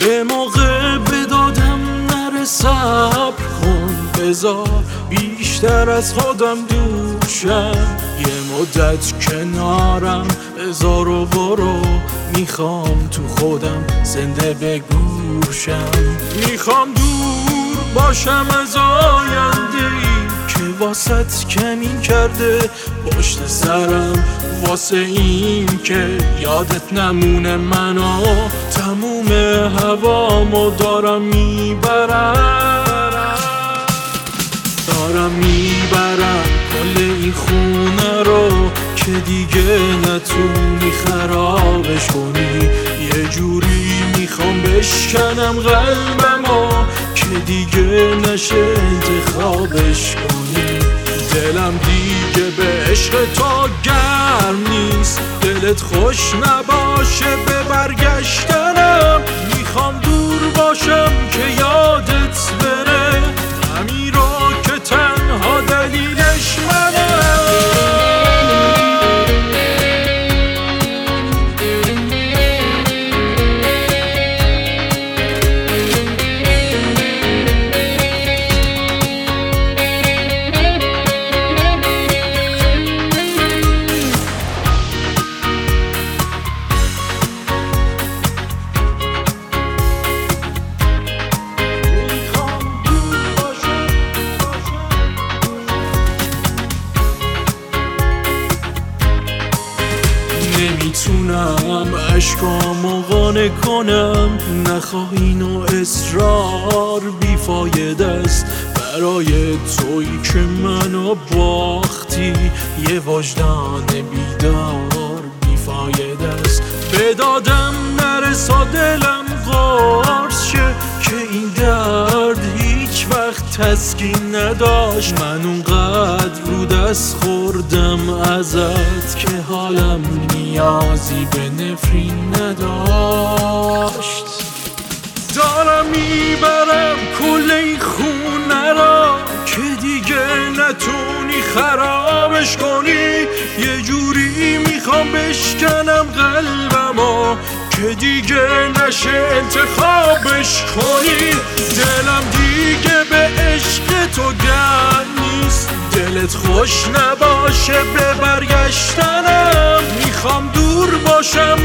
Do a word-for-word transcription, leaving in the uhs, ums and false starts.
یه موقع به دادم نره صبر کن، بذار بیشتر از خودم دور شم. یه مدت کنارم بذار و برو، میخوام تو خودم زنده به گور شم. میخوام دور باشم از آینده ای که واسط کمین کرده پشت سرم، واسه این که یادت نمونه منو تموم هوامو دارم میبرم دارم میبرم کل این خونه رو که دیگه نتونی خرابش کنی. یه جوری میخوام بشکنم قلبمو که دیگه نشه انتخابش کنی. دلم دیگه به عشق تو گرم نیست، دلت خوش نباشه به برگشتنم. میخوام دور باشم که یادت بره، همین رو که تنها دلیلش منم. نمیتونم عشقامو قانع کنم، نخواهین و اصرار بیفایده است. برای تویی که منو باختی یه وجدان بیدار بیفایده است. به دادم نرسا دلم قارس شه که این درد هیچ وقت تسکین نداشت. من اونقدر رو دست خوردم ازت که حالم نیازی به نفرین نداشت. دارم میبرم کل این خونه را که دیگه نتونی خرابش کنی. یه جوری میخوام بشکنم قلبمو که دیگه نشه انتخابش کنی. دلم دیگه به عشق تو گرم نیست، دلت خوش نباشه به برگشتنم. میخوام دور باشم